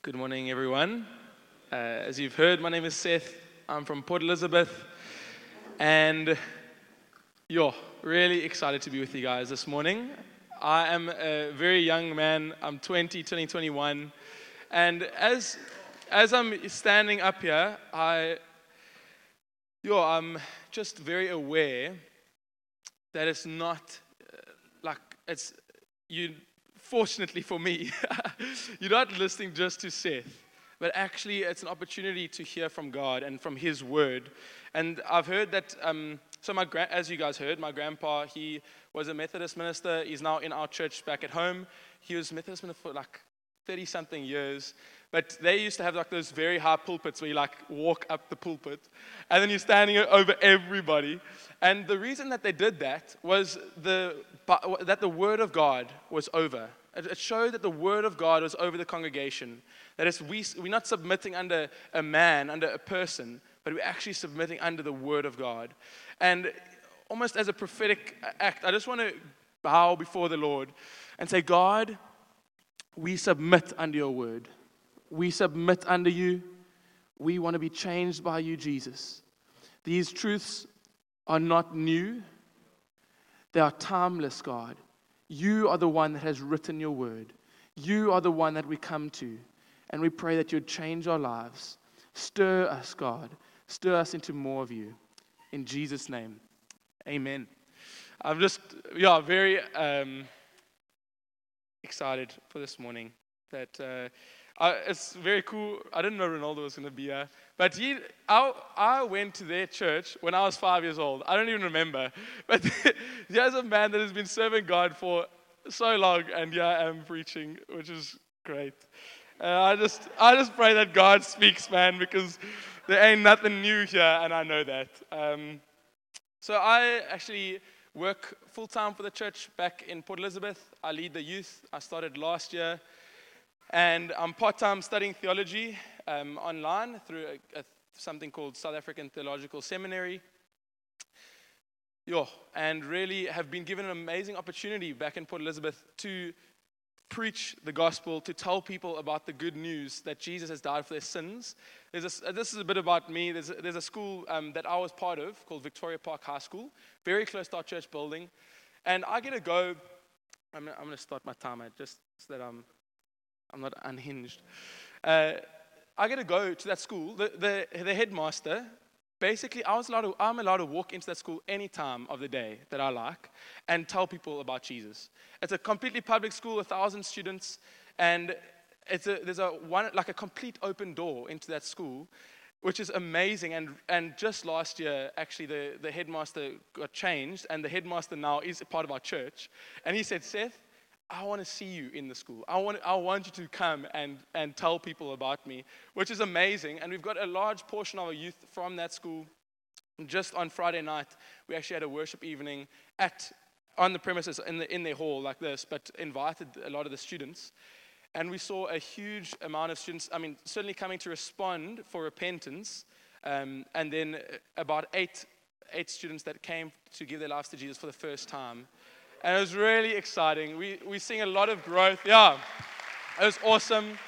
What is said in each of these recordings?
Good morning, everyone. As you've heard, my name is Seth. I'm from Port Elizabeth, and really excited to be with you guys this morning. I am a very young man. I'm 20, turning 21, and as I'm standing up here, I'm just very aware that it's not it's you. Fortunately for me, you're not listening just to Seth, but actually it's an opportunity to hear from God and from His Word. And I've heard that, as you guys heard, my grandpa, he was a Methodist minister. He's now in our church back at home. He was Methodist minister for 30-something years. But they used to have those very high pulpits where you walk up the pulpit, and then you're standing over everybody. And the reason that they did that was that the Word of God was over. It showed that the Word of God was over the congregation. That is, we're not submitting under a man, under a person, but we're actually submitting under the Word of God. And almost as a prophetic act, I just want to bow before the Lord and say, God, we submit under your Word. We submit under you. We want to be changed by you, Jesus. These truths are not new. They are timeless, God. You are the one that has written your word. You are the one that we come to. And we pray that you'd change our lives. Stir us, God. Stir us into more of you. In Jesus' name, amen. I'm just, very excited for this morning. That it's very cool. I didn't know Ronaldo was going to be here. But I went to their church when I was 5 years old. I don't even remember. But here's a man that has been serving God for so long, and here I am preaching, which is great. I just pray that God speaks, man, because there ain't nothing new here, and I know that. So I actually work full-time for the church back in Port Elizabeth. I lead the youth. I started last year. And I'm part-time studying theology online through something called South African Theological Seminary. And really have been given an amazing opportunity back in Port Elizabeth to preach the gospel, to tell people about the good news that Jesus has died for their sins. This is a bit about me. There's a school that I was part of called Victoria Park High School, very close to our church building. And I get to go, I'm going to start my timer just so that I'm not unhinged. I get to go to that school. The headmaster, basically, I'm allowed to walk into that school any time of the day that I like and tell people about Jesus. It's a completely public school, 1,000 students, and there's a complete open door into that school, which is amazing. And just last year, actually, the headmaster got changed, and the headmaster now is a part of our church. And he said, Seth, I want to see you in the school. I want you to come and tell people about me, which is amazing. And we've got a large portion of our youth from that school. Just on Friday night, we actually had a worship evening on the premises in their hall like this, but invited a lot of the students. And we saw a huge amount of students, certainly coming to respond for repentance, and then about eight students that came to give their lives to Jesus for the first time. And it was really exciting. We seeing a lot of growth. Yeah, it was awesome.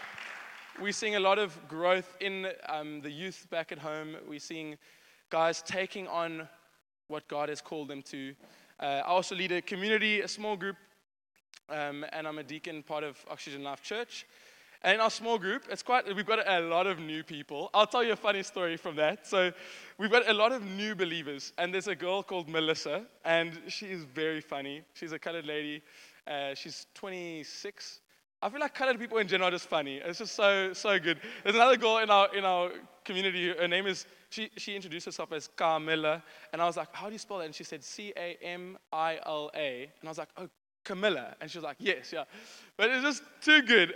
We're seeing a lot of growth in the youth back at home. We're seeing guys taking on what God has called them to. I also lead a community, a small group, and I'm a deacon, part of Oxygen Life Church. And in our small group, we've got a lot of new people. I'll tell you a funny story from that. So we've got a lot of new believers, and there's a girl called Melissa, and she is very funny. She's a colored lady. She's 26. I feel like colored people in general are just funny. It's just so good. There's another girl in our community. Her name is, she introduced herself as Camilla, and I was like, how do you spell that? And she said Camila. And I was like, oh, Camilla. And she was like, yes, yeah. But it's just too good.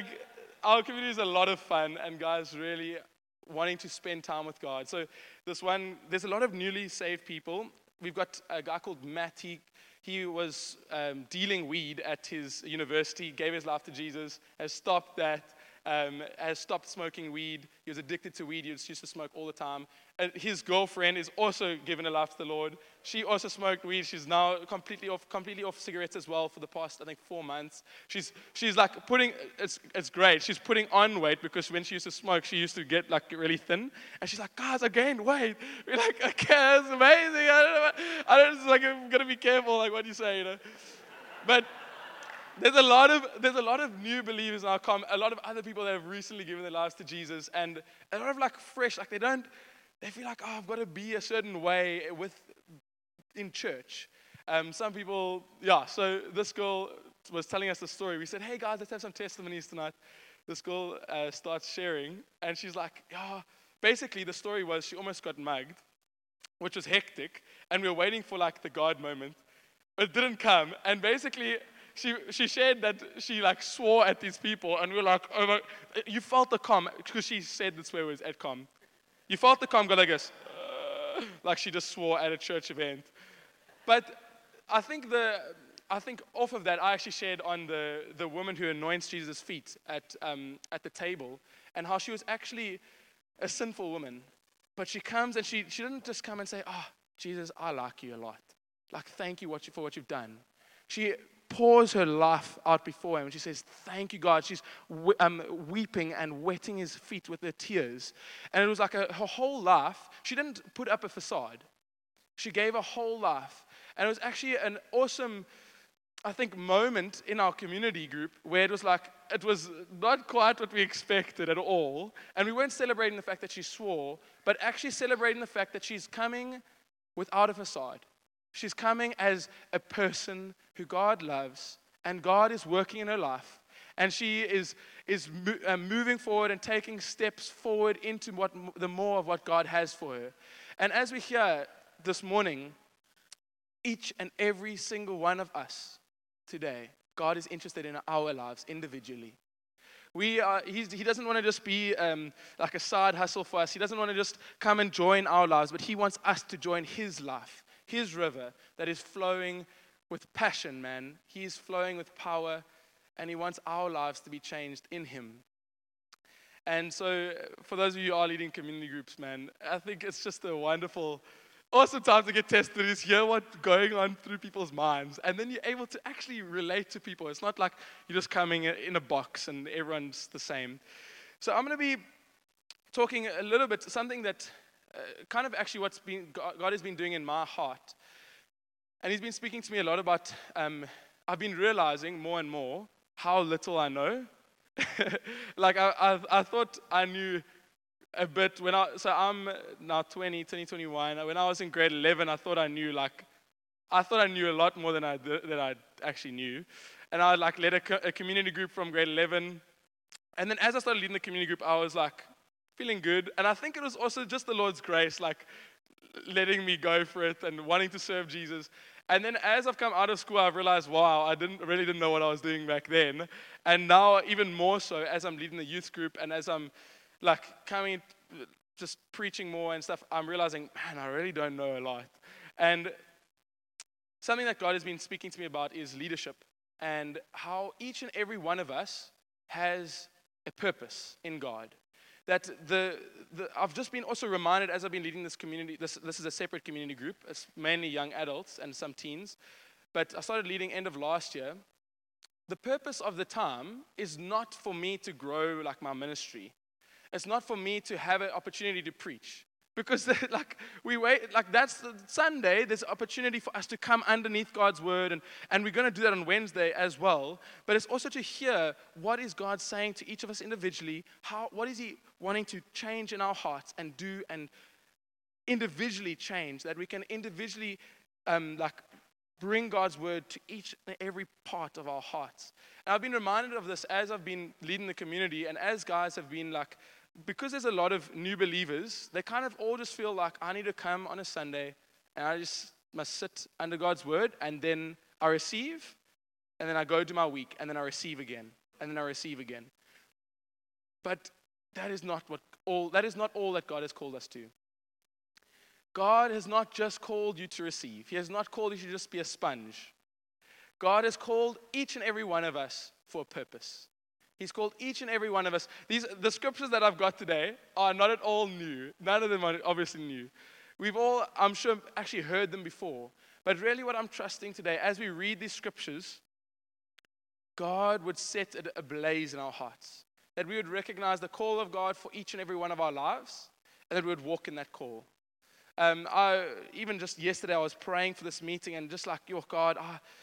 Our community is a lot of fun, and guys really wanting to spend time with God. So there's a lot of newly saved people. We've got a guy called Matt. He was dealing weed at his university, gave his life to Jesus, has stopped that, has stopped smoking weed. He was addicted to weed. He used to smoke all the time. And his girlfriend is also given her life to the Lord. She also smoked weed. She's now completely off cigarettes as well for the past, I think, 4 months. She's like it's great. She's putting on weight because when she used to smoke, she used to get like really thin. And she's like, guys, I gained weight. We're like, okay, that's amazing. I'm gonna be careful, like what you say, But there's a lot of new believers now come, a lot of other people that have recently given their lives to Jesus, and a lot of like fresh, like they feel like, I've got to be a certain way in church. Some people, so this girl was telling us the story. We said, hey guys, let's have some testimonies tonight. This girl starts sharing, and she's like, basically the story was she almost got mugged, which was hectic, and we were waiting for like the God moment. It didn't come, and basically she shared that she like swore at these people, and we were like, oh my, you felt the calm, because she said the swear words at calm. You felt the calm, go like this, like she just swore at a church event. But I think off of that, I actually shared on the woman who anoints Jesus' feet at the table, and how she was actually a sinful woman. But she comes and she didn't just come and say, Jesus, I like you a lot. Like, thank you for what you've done. She pours her life out before him, and she says, thank you, God. She's weeping and wetting his feet with her tears. And it was like her whole life. She didn't put up a facade. She gave her whole life. And it was actually an awesome, I think, moment in our community group where it was not quite what we expected at all. And we weren't celebrating the fact that she swore, but actually celebrating the fact that she's coming without a facade. She's coming as a person who God loves, and God is working in her life. And she is moving forward and taking steps forward into the more of what God has for her. And as we hear this morning, each and every single one of us today, God is interested in our lives individually. He doesn't want to just be like a side hustle for us. He doesn't want to just come and join our lives, but he wants us to join his life, his river that is flowing with passion, man. He's flowing with power, and he wants our lives to be changed in him. And so for those of you who are leading community groups, man, I think it's just a wonderful, awesome time to get tested, is hear what's going on through people's minds. And then you're able to actually relate to people. It's not like you're just coming in a box and everyone's the same. So I'm going to be talking a little bit, something that kind of actually God has been doing in my heart. And he's been speaking to me a lot about, I've been realizing more and more how little I know. Like I thought I knew a bit so I'm now 2021. When I was in grade 11, I thought I knew a lot more than I actually knew. And I led a community group from grade 11. And then as I started leading the community group, I was feeling good. And I think it was also just the Lord's grace, letting me go for it and wanting to serve Jesus. And then as I've come out of school, I've realized, wow, I really didn't know what I was doing back then. And now even more so as I'm leading the youth group and as I'm coming, just preaching more and stuff, I'm realizing, man, I really don't know a lot. And something that God has been speaking to me about is leadership, and how each and every one of us has a purpose in God. That I've just been also reminded as I've been leading this community, this is a separate community group, it's mainly young adults and some teens, but I started leading end of last year. The purpose of the time is not for me to grow my ministry. It's not for me to have an opportunity to preach. Because we wait, that's the Sunday, there's an opportunity for us to come underneath God's word, and we're going to do that on Wednesday as well. But it's also to hear what is God saying to each of us individually, what is he wanting to change in our hearts and do and individually change, that we can individually bring God's word to each and every part of our hearts. And I've been reminded of this as I've been leading the community, and as guys have been because there's a lot of new believers, they kind of all just feel like I need to come on a Sunday and I just must sit under God's word, and then I receive, and then I go to my week, and then I receive again, and then I receive again. But that is not all that God has called us to. God has not just called you to receive. He has not called you to just be a sponge. God has called each and every one of us for a purpose. He's called each and every one of us. The scriptures that I've got today are not at all new. None of them are obviously new. We've all, I'm sure, actually heard them before. But really what I'm trusting today, as we read these scriptures, God would set it ablaze in our hearts. That we would recognize the call of God for each and every one of our lives, and that we would walk in that call. Even just yesterday, I was praying for this meeting, and just like, God,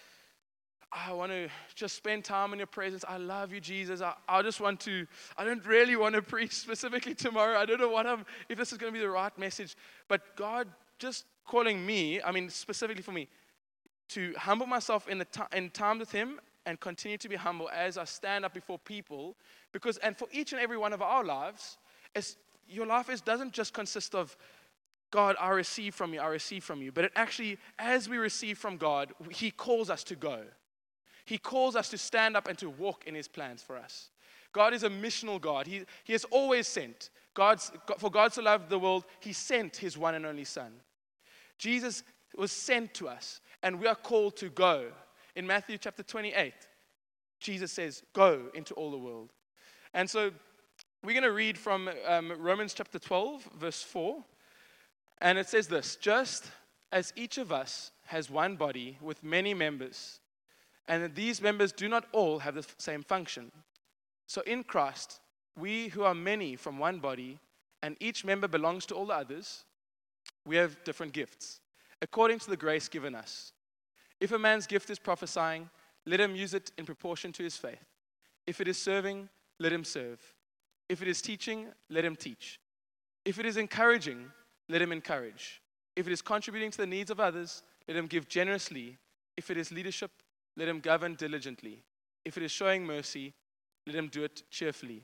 I want to just spend time in your presence. I love you, Jesus. I don't really want to preach specifically tomorrow. I don't know if this is going to be the right message. But God just calling me, specifically for me, to humble myself in time with Him and continue to be humble as I stand up before people. And for each and every one of our lives, your life doesn't just consist of, God, I receive from you. But it actually, as we receive from God, He calls us to go. He calls us to stand up and to walk in His plans for us. God is a missional God. He has always sent. For God so loved the world, He sent His one and only Son. Jesus was sent to us, and we are called to go. In Matthew chapter 28, Jesus says, go into all the world. And so we're going to read from Romans chapter 12, verse 4. And it says this: just as each of us has one body with many members, and that these members do not all have the same function. So in Christ, we who are many from one body, and each member belongs to all the others, we have different gifts, according to the grace given us. If a man's gift is prophesying, let him use it in proportion to his faith. If it is serving, let him serve. If it is teaching, let him teach. If it is encouraging, let him encourage. If it is contributing to the needs of others, let him give generously. If it is leadership, let him govern diligently. If it is showing mercy, let him do it cheerfully.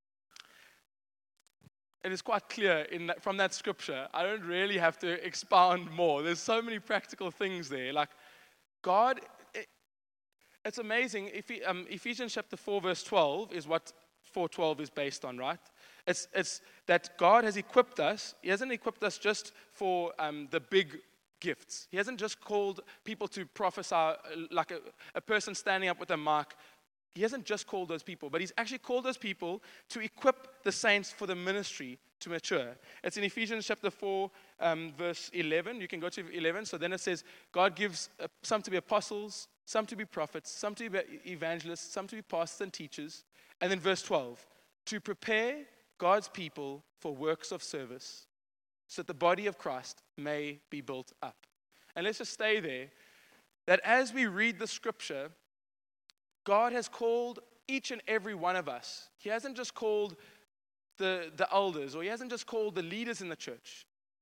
It is quite clear from that scripture. I don't really have to expound more. There's so many practical things there. Like God, it's amazing. Ephesians chapter 4, verse 12 is what 4:12 is based on, right? It's that God has equipped us. He hasn't equipped us just for the big gifts. He hasn't just called people to prophesy like a person standing up with a mic. He hasn't just called those people, but He's actually called those people to equip the saints for the ministry to mature. It's in Ephesians chapter 4, verse 11. You can go to 11. So then it says, God gives some to be apostles, some to be prophets, some to be evangelists, some to be pastors and teachers. And then verse 12, to prepare God's people for works of service, so that the body of Christ may be built up. And let's just stay there, that as we read the scripture, God has called each and every one of us. He hasn't just called the elders, or He hasn't just called the leaders in the church.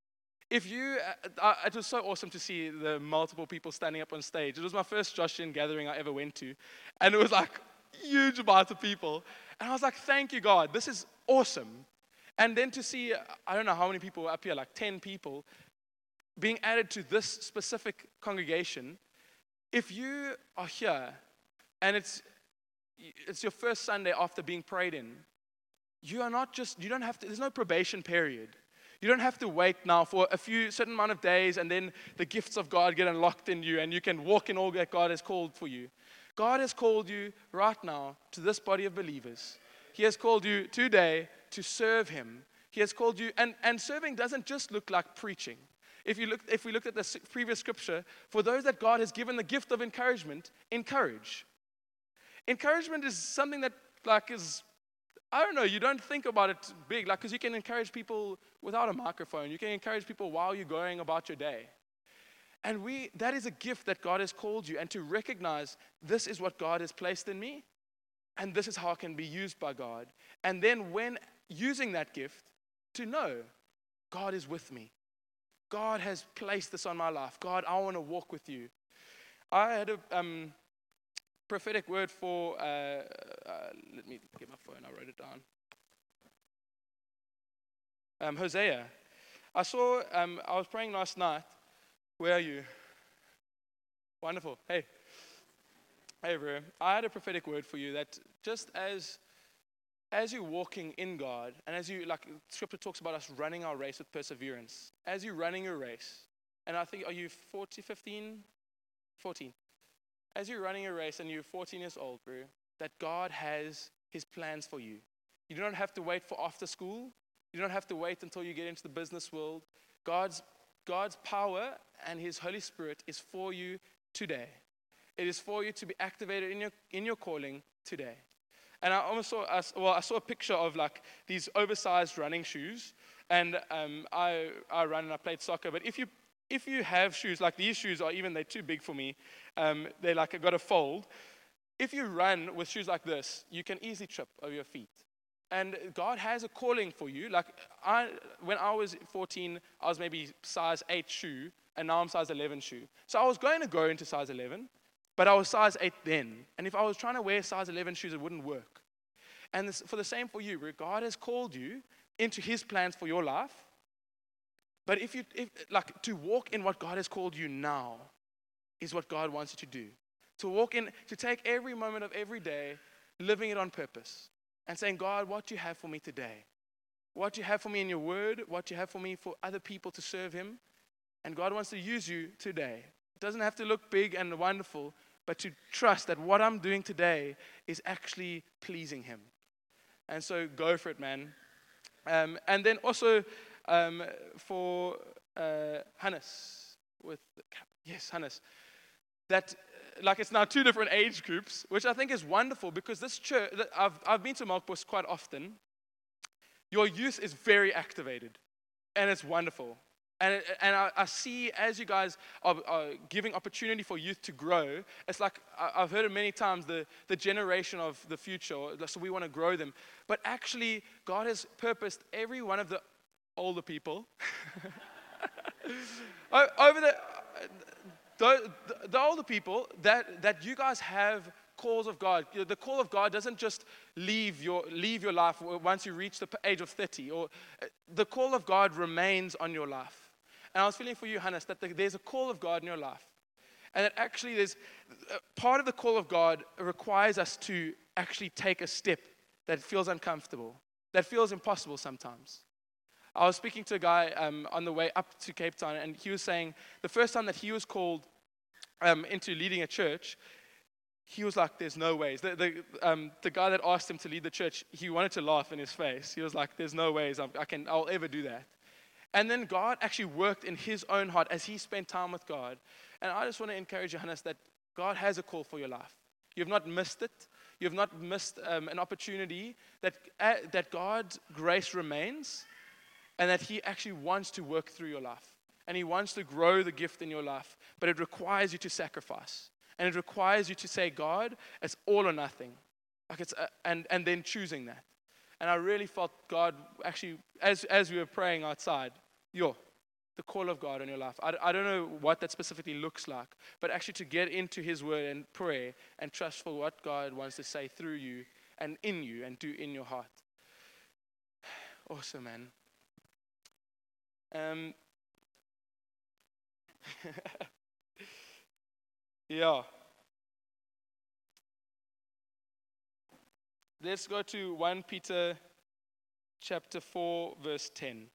It was so awesome to see the multiple people standing up on stage. It was my first Joshian gathering I ever went to, and it was like huge amounts of people. And I was like, thank you, God, this is awesome. And then to see, I don't know how many people were up here, like 10 people, being added to this specific congregation. If you are here and it's your first Sunday after being prayed in, there's no probation period. You don't have to wait now for a certain amount of days and then the gifts of God get unlocked in you and you can walk in all that God has called for you. God has called you right now to this body of believers. He has called you today to serve Him. He has called you, and serving doesn't just look like preaching. If we looked at the previous scripture, for those that God has given the gift of encouragement, encourage. Encouragement is something that you don't think about it big, because you can encourage people without a microphone. You can encourage people while you're going about your day. And that is a gift that God has called you, and to recognize this is what God has placed in me, and this is how it can be used by God. And then when using that gift, to know God is with me. God has placed this on my life. God, I want to walk with you. I had a prophetic word for, let me get my phone, I wrote it down. Hosea. I was praying last night. Where are you? Wonderful. Hey, bro. I had a prophetic word for you that just as you're walking in God, and as you, like Scripture talks about us running our race with perseverance, as you're running your race, and I think, are you 14? As you're running a race and you're 14 years old, bro, that God has His plans for you. You don't have to wait for after school. You don't have to wait until you get into the business world. God's power and His Holy Spirit is for you today. It is for you to be activated in your calling today. And I saw a picture of like these oversized running shoes. And I run and I played soccer. But if you have shoes, like these shoes they're too big for me. They're like, I've got to fold. If you run with shoes like this, you can easily trip over your feet. And God has a calling for you. Like when I was 14, I was maybe size 8 shoe, and now I'm size 11 shoe. So I was going to go into size 11, but I was size 8 then. And if I was trying to wear size 11 shoes, it wouldn't work. And for the same for you, where God has called you into His plans for your life. But if to walk in what God has called you now is what God wants you to do. To walk in, to take every moment of every day, living it on purpose. And saying, God, what do you have for me today? What do you have for me in your word? What do you have for me for other people to serve Him? And God wants to use you today. It doesn't have to look big and wonderful, but to trust that what I'm doing today is actually pleasing Him. And so go for it, man. And then also for Hannes, with the cap. Yes, Hannes. That, like, it's now 2 different age groups, which I think is wonderful because this church, I've been to Melkbos quite often. Your youth is very activated, and it's wonderful. And I see as you guys are giving opportunity for youth to grow, it's like, I've heard it many times, the generation of the future, so we want to grow them. But actually, God has purposed every one of the older people over the older people that you guys have calls of God. The call of God doesn't just leave your life once you reach the age of 30. Or the call of God remains on your life. And I was feeling for you, Hannes, that there's a call of God in your life. And that actually there's part of the call of God requires us to actually take a step that feels uncomfortable, that feels impossible sometimes. I was speaking to a guy on the way up to Cape Town, and he was saying the first time that he was called into leading a church, he was like, there's no ways. The guy that asked him to lead the church, he wanted to laugh in his face. He was like, there's no ways I'll ever do that. And then God actually worked in his own heart as he spent time with God. And I just want to encourage you, Hannes, that God has a call for your life. You've not missed it. You've not missed an opportunity that God's grace remains and that He actually wants to work through your life. And He wants to grow the gift in your life. But it requires you to sacrifice. And it requires you to say, God, it's all or nothing. Like and then choosing that. And I really felt God actually, as we were praying outside, the call of God in your life. I don't know what that specifically looks like, but actually to get into His word and pray and trust for what God wants to say through you and in you and do in your heart. Awesome, man. Yeah. Let's go to 1 Peter chapter 4, verse 10.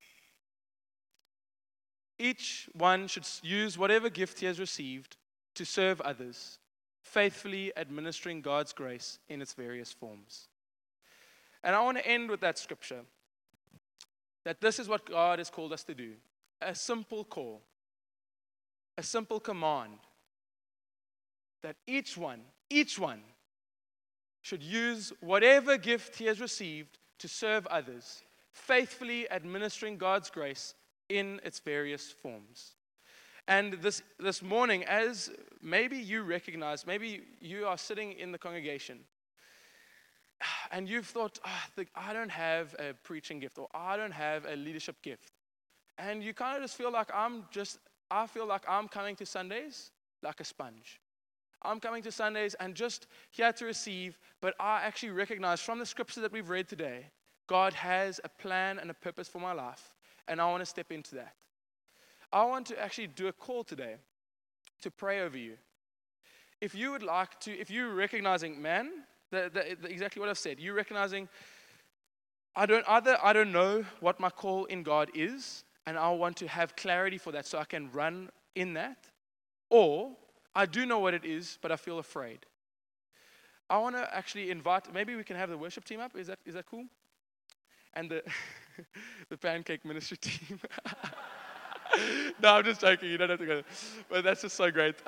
Each one should use whatever gift he has received to serve others, faithfully administering God's grace in its various forms. And I want to end with that scripture, that this is what God has called us to do. A simple call, a simple command, that each one should use whatever gift he has received to serve others, faithfully administering God's grace in its various forms. And this morning, as maybe you recognize, maybe you are sitting in the congregation and you've thought, I don't have a preaching gift, or I don't have a leadership gift. And you kind of just feel like I feel like I'm coming to Sundays like a sponge. I'm coming to Sundays and just here to receive, but I actually recognize from the scripture that we've read today, God has a plan and a purpose for my life, and I want to step into that. I want to actually do a call today to pray over you. If you would like to, if you're recognizing, man, exactly what I've said, you're recognizing, I don't know what my call in God is, and I want to have clarity for that so I can run in that, or I do know what it is, but I feel afraid. I want to actually invite, maybe we can have the worship team up. Is that cool? And the the pancake ministry team. No, I'm just joking. You don't have to go. But that's just so great.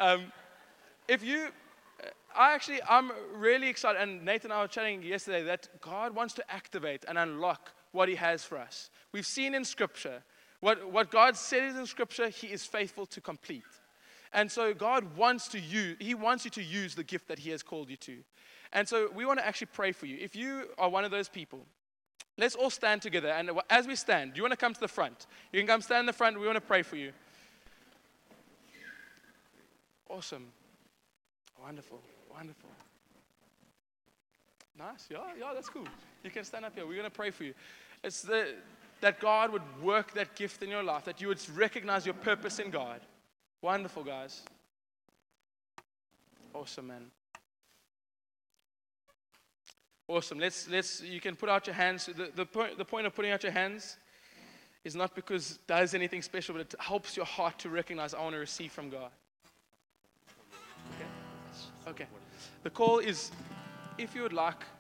I'm really excited, and Nathan and I were chatting yesterday that God wants to activate and unlock what He has for us. We've seen in Scripture, what God says in Scripture, He is faithful to complete. And so God wants you to use the gift that He has called you to. And so we want to actually pray for you. If you are one of those people, let's all stand together. And as we stand, do you want to come to the front? You can come stand in the front. We want to pray for you. Awesome. Wonderful. Wonderful. Nice. Yeah, that's cool. You can stand up here. We're going to pray for you. It's that God would work that gift in your life, that you would recognize your purpose in God. Wonderful, guys. Awesome, man. Awesome. You can put out your hands. The point of putting out your hands is not because it does anything special, but it helps your heart to recognize, I want to receive from God. Okay. The call is, if you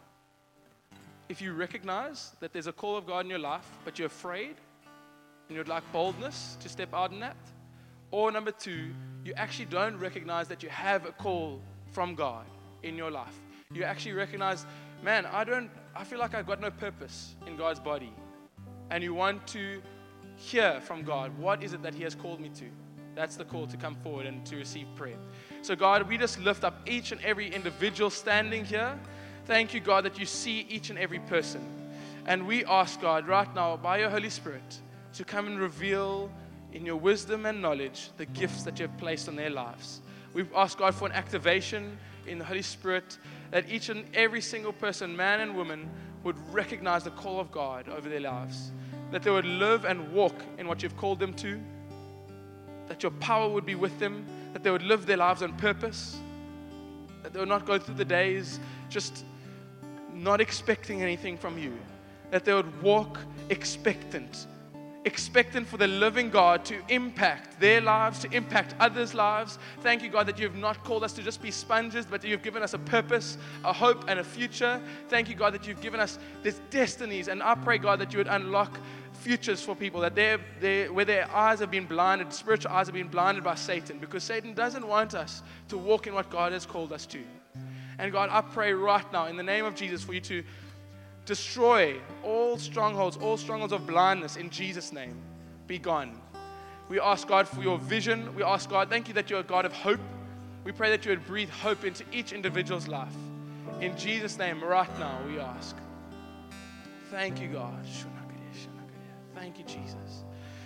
recognize that there's a call of God in your life, but you're afraid, and you'd like boldness to step out in that, or number 2, you actually don't recognize that you have a call from God in your life. You actually recognize, man, I feel like I've got no purpose in God's body. And you want to hear from God, what is it that He has called me to? That's the call to come forward and to receive prayer. So God, we just lift up each and every individual standing here. Thank you, God, that you see each and every person. And we ask, God, right now, by your Holy Spirit, to come and reveal in your wisdom and knowledge the gifts that you have placed on their lives. We ask, God, for an activation in the Holy Spirit, that each and every single person, man and woman, would recognize the call of God over their lives. That they would live and walk in what you've called them to. That your power would be with them. That they would live their lives on purpose. That they would not go through the days just not expecting anything from you. That they would walk expectant for the living God to impact their lives, to impact others' lives. Thank you, God, that you have not called us to just be sponges, but you've given us a purpose, a hope, and a future. Thank you, God, that you've given us these destinies. And I pray, God, that you would unlock futures for people, that where their eyes have been blinded, spiritual eyes have been blinded by Satan, because Satan doesn't want us to walk in what God has called us to. And God, I pray right now in the name of Jesus for you to destroy all strongholds of blindness in Jesus' name. Be gone. We ask, God, for your vision. We ask, God, thank you that you're a God of hope. We pray that you would breathe hope into each individual's life. In Jesus' name, right now, we ask. Thank you, God. Thank you, Jesus.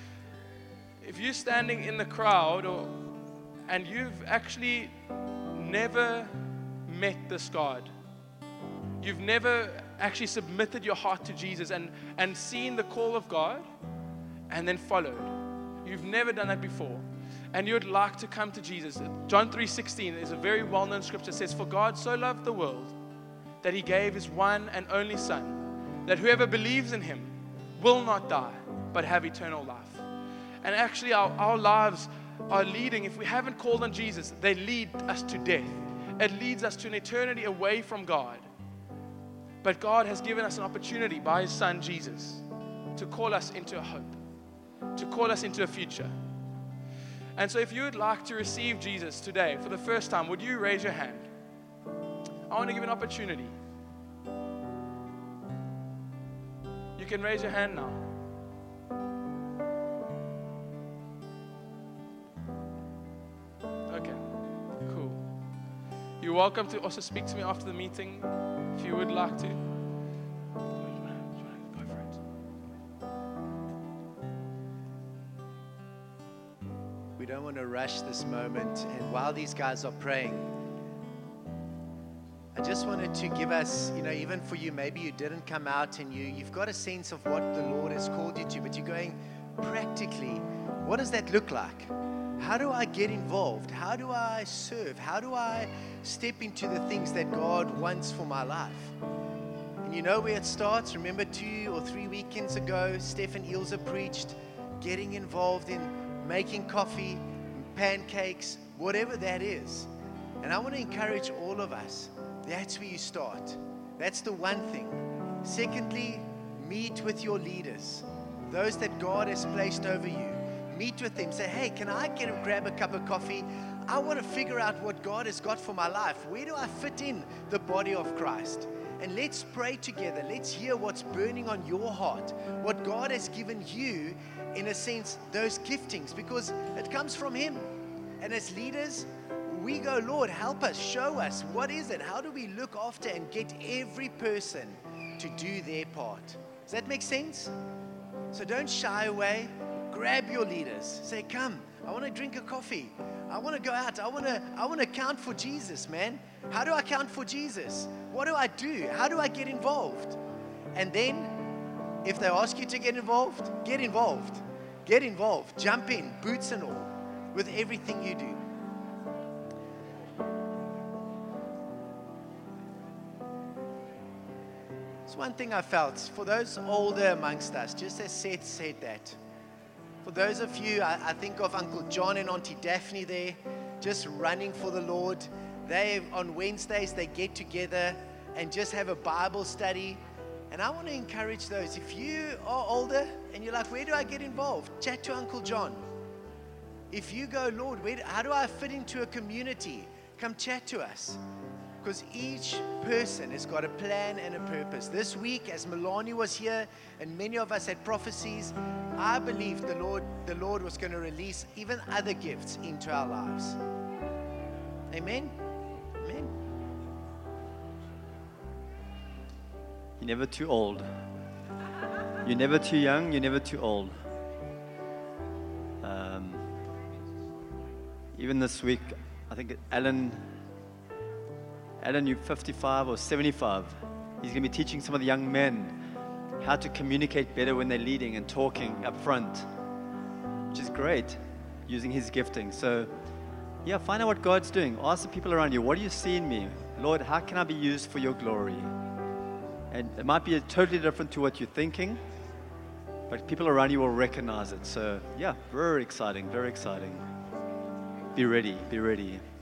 If you're standing in the crowd and you've actually never met this God, you've never actually submitted your heart to Jesus and seen the call of God and then followed. You've never done that before. And you'd like to come to Jesus. John 3:16 is a very well-known scripture. It says, "For God so loved the world that He gave His one and only Son, that whoever believes in Him will not die, but have eternal life." And actually our lives are leading, if we haven't called on Jesus, they lead us to death. It leads us to an eternity away from God. But God has given us an opportunity by His Son, Jesus, to call us into a hope, to call us into a future. And so if you would like to receive Jesus today for the first time, would you raise your hand? I want to give an opportunity. You can raise your hand now. Okay, cool. You're welcome to also speak to me after the meeting if you would like to. Go for it. We don't want to rush this moment. And while these guys are praying, I just wanted to give us, even for you, maybe you didn't come out and you've got a sense of what the Lord has called you to, but you're going, practically, what does that look like? How do I get involved? How do I serve? How do I step into the things that God wants for my life? And you know where it starts? Remember 2 or 3 weekends ago, Stefan Ilse preached, getting involved in making coffee, pancakes, whatever that is. And I want to encourage all of us That's where you start. That's the one thing. Secondly, meet with your leaders, those that God has placed over you. Meet with them. Say, hey, can I grab a cup of coffee? I want to figure out what God has got for my life. Where do I fit in the body of Christ? And let's pray together. Let's hear what's burning on your heart, what God has given you, in a sense, those giftings, because it comes from Him. And as leaders, we go, Lord, help us, show us, what is it? How do we look after and get every person to do their part? Does that make sense? So don't shy away. Grab your leaders. Say, come, I want to drink a coffee. I want to go out. I want to count for Jesus, man. How do I count for Jesus? What do I do? How do I get involved? And then, if they ask you to get involved, get involved. Get involved. Jump in, boots and all, with everything you do. It's one thing I felt, for those older amongst us, just as Seth said that, for those of you, I think of Uncle John and Auntie Daphne there, just running for the Lord. They, on Wednesdays, they get together and just have a Bible study. And I want to encourage those. If you are older and you're like, where do I get involved? Chat to Uncle John. If you go, Lord, how do I fit into a community? Come chat to us. Because each person has got a plan and a purpose. This week, as Milani was here and many of us had prophecies, I believe the Lord was going to release even other gifts into our lives. Amen? Amen. You're never too old. You're never too young. You're never too old. Even this week, I think Alan, you're 55 or 75. He's going to be teaching some of the young men how to communicate better when they're leading and talking up front, which is great, using his gifting. So, yeah, find out what God's doing. Ask the people around you, what do you see in me? Lord, how can I be used for your glory? And it might be totally different to what you're thinking, but people around you will recognize it. So, yeah, very exciting, very exciting. Be ready, be ready.